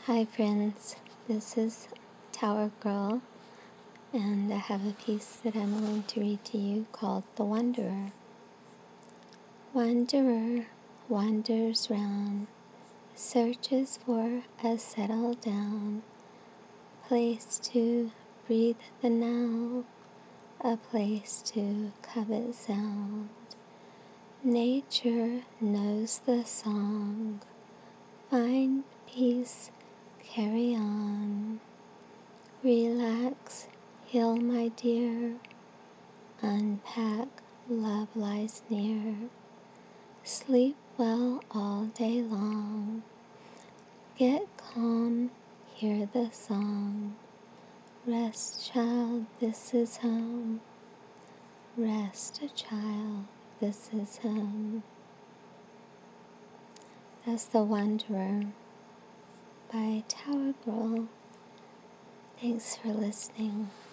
Hi friends, this is Tower Girl, and I have a piece that I'm going to read to you called The Wanderer. Wanderer wanders round, searches for a settled down, place to breathe the now, a place to covet sound. Nature knows the song, find peace, carry on. Relax, heal my dear, unpack, love lies near. Sleep well all day long, get calm, hear the song. Rest, child, this is home. Rest, child, this is home. That's The Wanderer by Tower Girl. Thanks for listening.